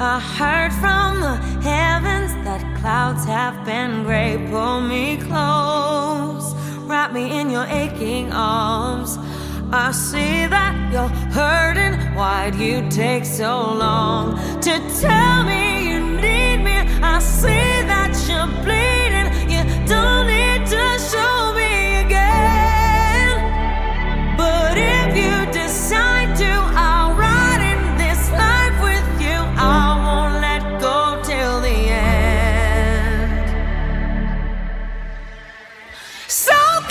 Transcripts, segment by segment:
I heard from the heavens that clouds have been gray. Pull me close, wrap me in your aching arms. I see that you're hurting. Why'd you take so long to tell me you need me? I see that you're bleeding. You don't need to show me again. But if you decide to, I'll ride in this life with you. I won't let go till the end. So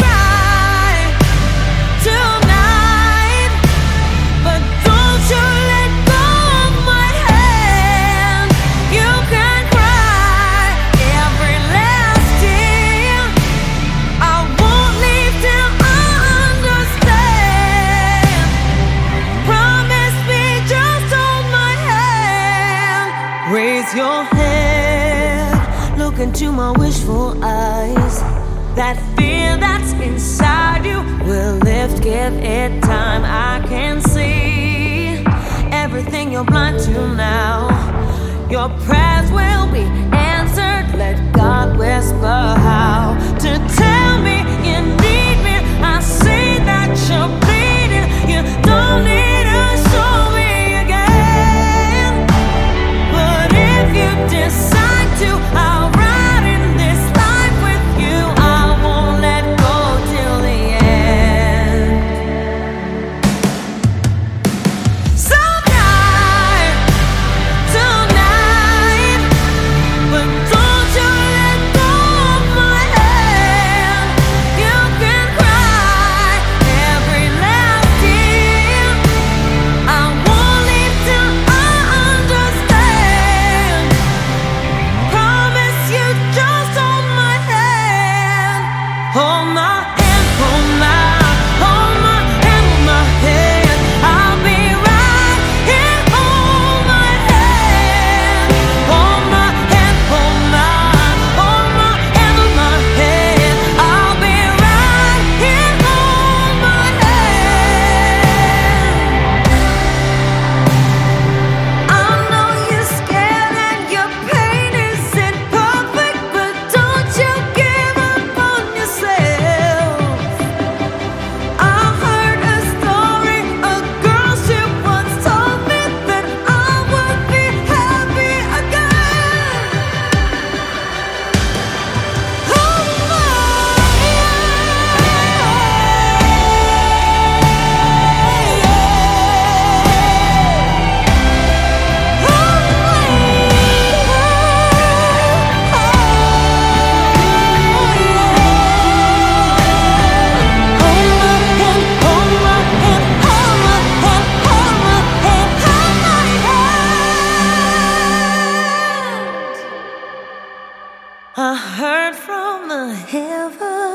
raise your head, look into my wishful eyes. That fear that's inside you will lift, give it time. I can see everything you're blind to now. Your prayers will be answered. Let God whisper how to tell me you need me. I see that you're bleeding. You don't need to show me again. But if you decide to, I'll ride in this life with you. I won't let go till the end. Tonight, but don't you let go of my hand. You can cry every last tear. I won't leave till I understand. Promise you, just hold my hand. Hold my hand, hold my hand, hold my hand. I'll be right here. Hold my hand, hold my hand, hold my hand, hold my hand. I'll be right here. Hold my hand. I know you're scared and your pain isn't perfect, but don't you give up on yourself. I heard a story, a girl, she once told me that I would be happy again. Hold my I heard from the heavens